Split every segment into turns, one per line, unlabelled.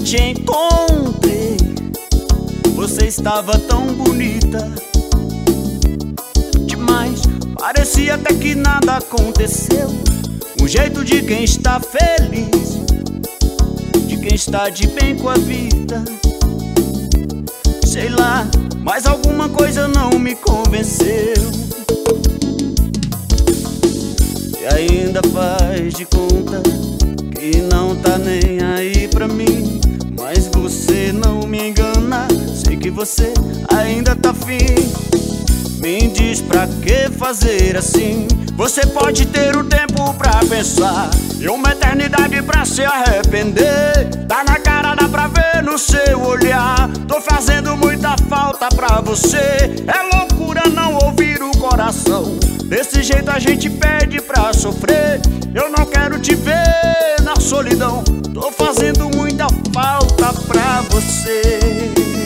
te encontrei, você estava tão bonita demais, parecia até que nada aconteceu. Um jeito de quem está feliz, de quem está de bem com a vida. Sei lá, mas alguma coisa não me convenceu. E ainda faz de conta que não tá nem aí pra mim. Mas você não me engana, sei que você ainda tá afim. Me diz pra que fazer assim? Você pode ter um tempo pra pensar e uma eternidade pra se arrepender. Tá na cara, dá pra ver no seu olhar. Tô fazendo muita falta pra você. É loucura não ouvir o coração. Desse jeito a gente pede pra sofrer. Eu não quero te ver na solidão. Tô fazendo muita falta pra você.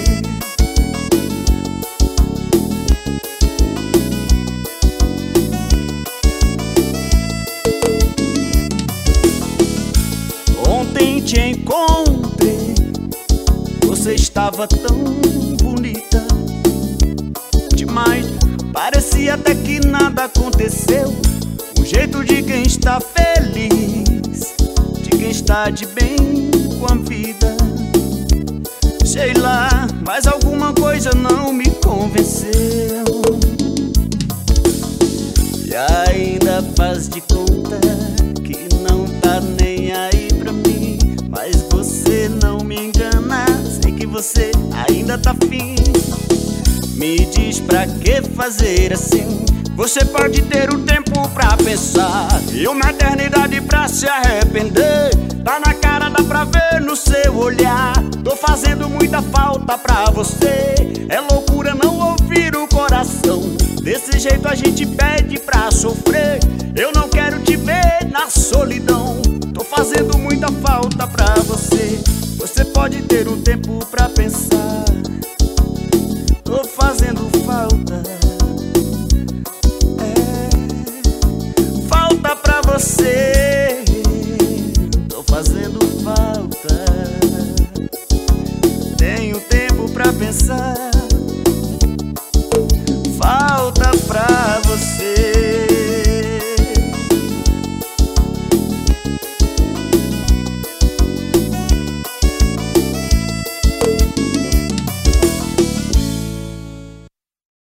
Ontem te encontrei, você estava tão bonita demais, parecia até que nada aconteceu. Um jeito de quem está feliz, de quem está de bem com a vida. Sei lá, mas alguma coisa não me convenceu. E ainda faz de conta que não tá nem aí pra mim. Mas você não me engana, sei que você ainda tá afim. Me diz pra que fazer assim? Você pode ter um tempo pra pensar e uma eternidade pra se arrepender. Tá na cara, dá pra ver no seu olhar. Tô fazendo muita falta pra você. É loucura não ouvir o coração. Desse jeito a gente pede pra sofrer. Eu não quero te ver na solidão. Tô fazendo muita falta pra você. Você pode ter um tempo pra pensar. Tô fazendo falta, falta pra você. Tô fazendo falta. Tenho tempo pra pensar.